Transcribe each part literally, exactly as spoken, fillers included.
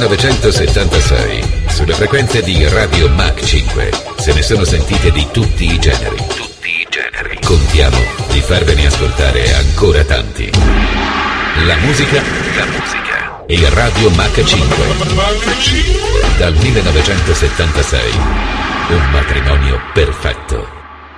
millenovecentosettantasei, sulle frequenze di Radio Mach cinque, se ne sono sentite di tutti i generi. Tutti i generi. Contiamo di farvene ascoltare ancora tanti. La musica, la musica e Radio Mach cinque. Dal millenovecentosettantasei, un matrimonio perfetto.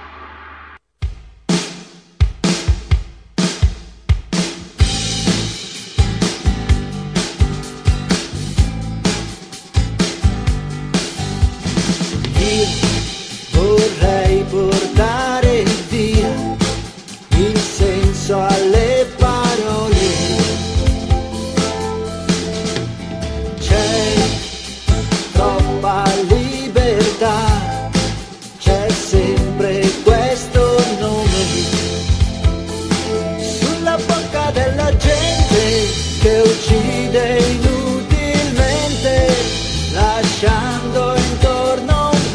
Vorrei portare via il senso alle parole. C'è troppa libertà, c'è sempre questo nome sulla bocca della gente che uccide inutilmente, lasciando intorno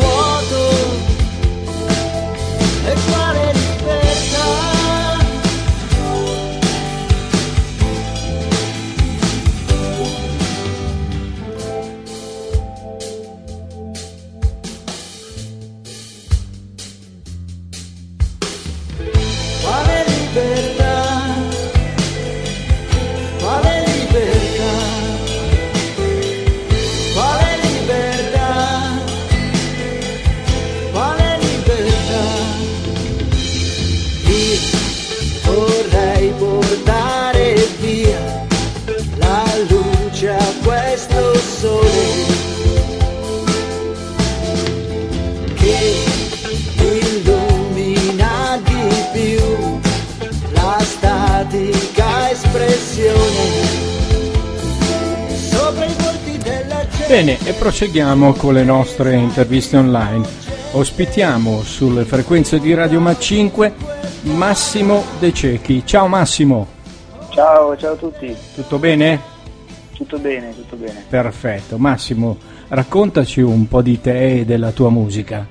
Bene, e proseguiamo con le nostre interviste online. Ospitiamo sulle frequenze di Radio Mach cinque Massimo De Cecchi. Ciao Massimo. Ciao, ciao a tutti. Tutto bene? Tutto bene, tutto bene. Perfetto. Massimo, raccontaci un po' di te e della tua musica.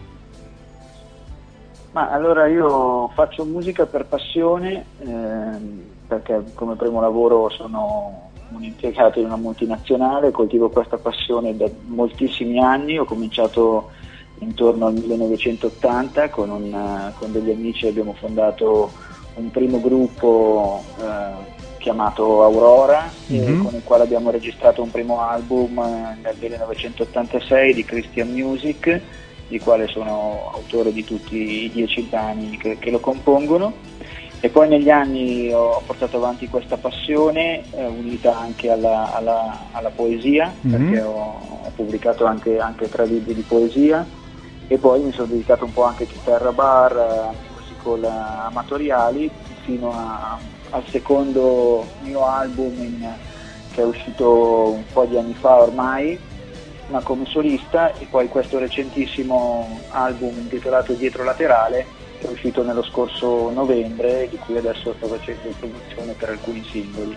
Ma allora io faccio musica per passione, ehm, perché come primo lavoro sono un impiegato in una multinazionale, coltivo questa passione da moltissimi anni. Ho cominciato intorno al millenovecentottanta con, un, con degli amici, abbiamo fondato un primo gruppo eh, chiamato Aurora, mm-hmm. eh, con il quale abbiamo registrato un primo album eh, nel millenovecentottantasei di Christian Music, di quale sono autore di tutti i dieci brani che, che lo compongono. E poi negli anni ho portato avanti questa passione eh, unita anche alla, alla, alla poesia, mm-hmm. perché ho, ho pubblicato anche, anche tre libri di poesia, e poi mi sono dedicato un po' anche a chitarra bar, a musical amatoriali, fino a, al secondo mio album in, che è uscito un po' di anni fa ormai, ma come solista, e poi questo recentissimo album intitolato Dietro Laterale, che è uscito nello scorso novembre, di cui adesso sto facendo promozione per alcuni singoli.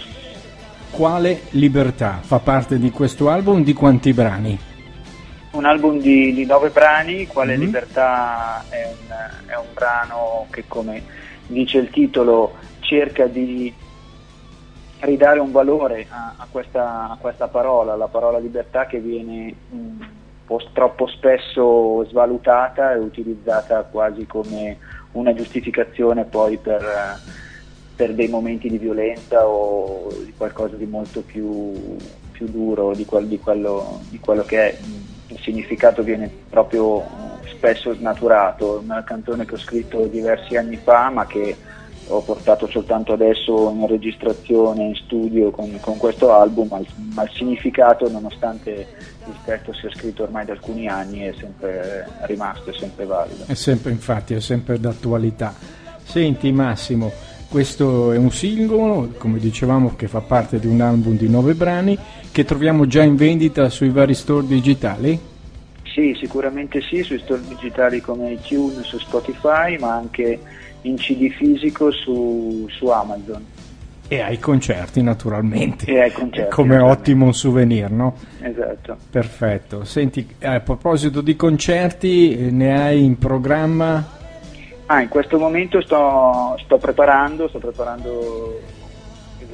Quale libertà fa parte di questo album? Di quanti brani? Un album di, di nove brani. Quale mm-hmm. libertà è un, è un brano che, come dice il titolo, cerca di ridare un valore a, a, questa, a questa parola, la parola libertà, che viene mh, troppo spesso svalutata e utilizzata quasi come una giustificazione poi per, per dei momenti di violenza o di qualcosa di molto più, più duro di, quel, di, quello, di quello che è. Il significato viene proprio spesso snaturato. È una canzone che ho scritto diversi anni fa, ma che ho portato soltanto adesso in registrazione, in studio con, con questo album, ma il, ma il significato, nonostante il testo sia scritto ormai da alcuni anni, è sempre rimasto, è sempre valido. È sempre, infatti, è sempre d'attualità. Senti Massimo, questo è un singolo, come dicevamo, che fa parte di un album di nove brani, che troviamo già in vendita sui vari store digitali? Sì, sicuramente sì, sui store digitali come iTunes, su Spotify, ma anche in C D fisico su, su Amazon. E ai concerti naturalmente. E ai concerti. Come ottimo souvenir, no? Esatto. Perfetto. Senti, a proposito di concerti, ne hai in programma? Ah, in questo momento sto, sto preparando, sto preparando il,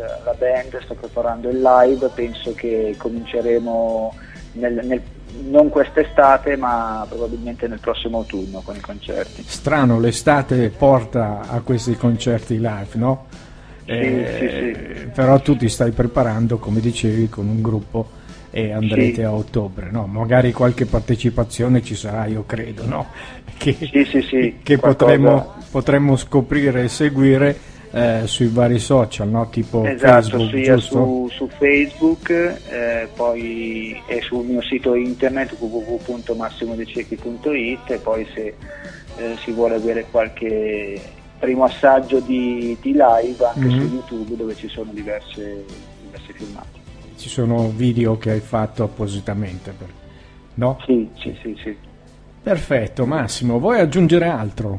la band sta preparando il live, penso che cominceremo nel, nel, non quest'estate ma probabilmente nel prossimo autunno con i concerti. Strano, l'estate porta a questi concerti live, no? Sì, eh, sì, sì. Però tu ti stai preparando, come dicevi, con un gruppo e andrete sì. a ottobre, no? Magari qualche partecipazione ci sarà, io credo, no? Che, sì, sì, sì. che potremmo, potremmo scoprire e seguire eh, sui vari social, no? Tipo esatto, Facebook, sia giusto? Su, su Facebook, eh, poi e sul mio sito internet w w w punto massimo de cecchi punto it, e poi se eh, si vuole avere qualche primo assaggio di, di live anche mm-hmm. su YouTube, dove ci sono diverse, diverse filmati. Ci sono video che hai fatto appositamente, per... no? Sì, sì, sì, sì. Perfetto, Massimo, vuoi aggiungere altro?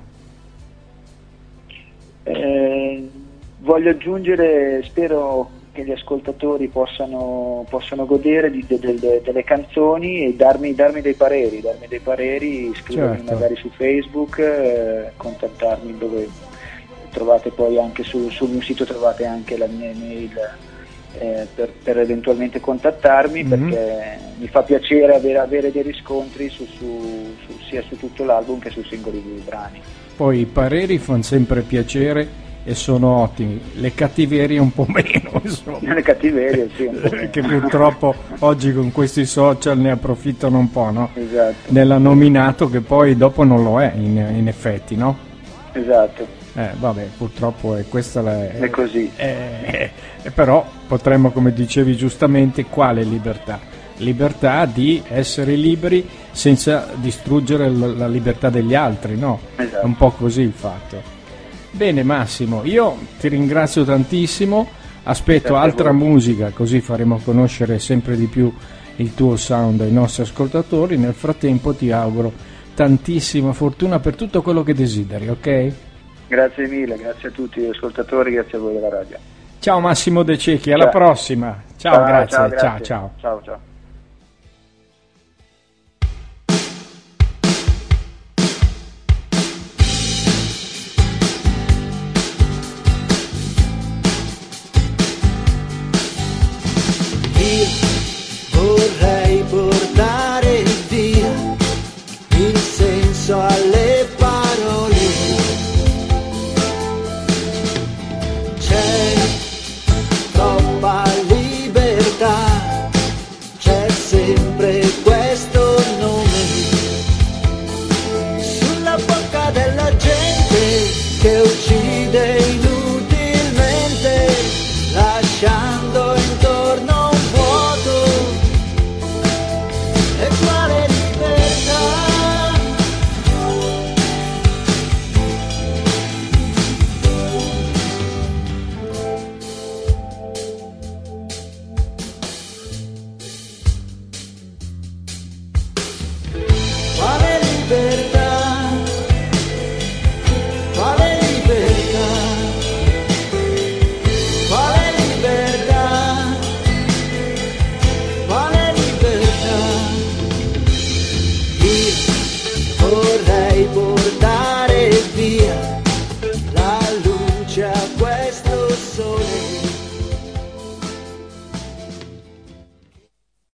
Eh, voglio aggiungere, spero che gli ascoltatori possano, possano godere di, de, de, de, delle canzoni e darmi, darmi dei pareri, darmi dei pareri, scrivermi certo. magari su Facebook, eh, contattarmi, dove trovate poi anche su, sul mio sito trovate anche la mia email. Eh, per, per eventualmente contattarmi, mm-hmm. perché mi fa piacere avere, avere dei riscontri su, su, su, sia su tutto l'album che sui singoli brani. Poi i pareri fanno sempre piacere e sono ottimi, le cattiverie un po' meno, insomma. Le cattiverie sì, un po' meno. Che purtroppo oggi con questi social ne approfittano un po', no? Esatto. Nella nominato, che poi dopo non lo è in, in effetti, no? Esatto. Eh, vabbè, purtroppo è questa la, è, è così. È, è, però potremmo, come dicevi giustamente, quale libertà? Libertà di essere liberi senza distruggere la, la libertà degli altri, no? Esatto. È un po' così il fatto. Bene Massimo, io ti ringrazio tantissimo, aspetto altra musica, così faremo conoscere sempre di più il tuo sound ai nostri ascoltatori. Nel frattempo ti auguro tantissima fortuna per tutto quello che desideri, ok? Grazie mille, grazie a tutti gli ascoltatori, grazie a voi della radio. Ciao Massimo De Cecchi, alla ciao. prossima. Ciao, ciao, grazie. Ciao, grazie. ciao, ciao. Ciao, ciao. Io